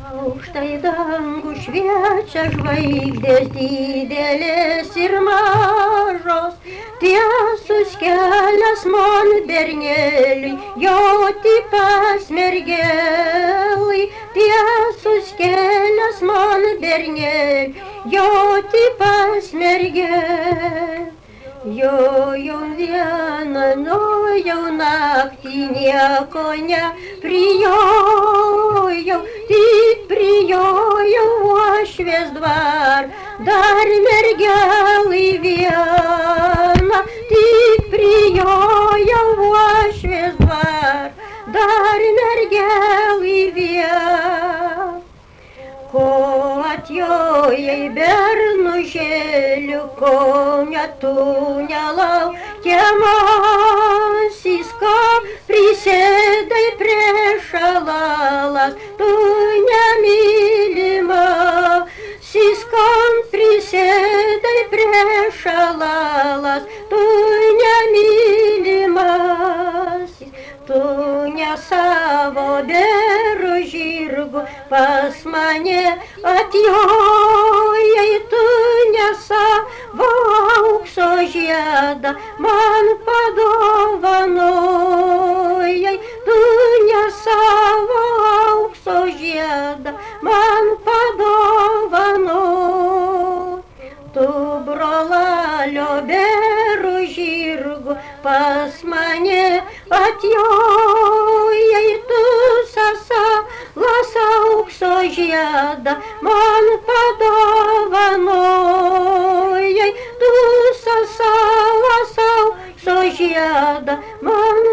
Aukštai dangų šviečia žvaigždės didelės ir mažos, tiesus kelias man berneliui, joti pas mergelai, tiesus kelias man berneliui, joti pas mergelai. Jojau vieną, nojau naktį, nieko neprijojau, tik prijojau uošvės dvar, dar mergelai vieną, tik prijojau uošvės dvar, dar mergelai vieną. Ko atjojai bernužėlių, ko tu nelaukiamasis, ką prisėdai prie šalalas, tu nemylimasis, kam prisėdai prie šalalas, tu nemylimasis, tu ne savo beru žirgu pas mane atjojai, tu ne savo aukso žiedą man padovanojai, tu ne savo aukso žiedą man padovanojai. Tu brolalio beru žirgu pas mane atjojai, tu sasalas aukso žiedą man padovanojai, tu sasalas aukso žiedą man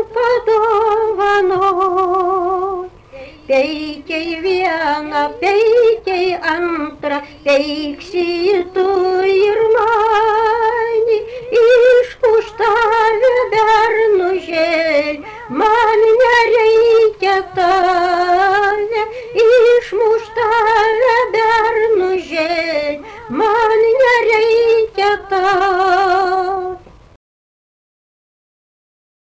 padovanojai. Peikiai vieną, peikiai antrą, peiksi tu ir mani, išpuštavę bernužėlį, man nereikia tavęs.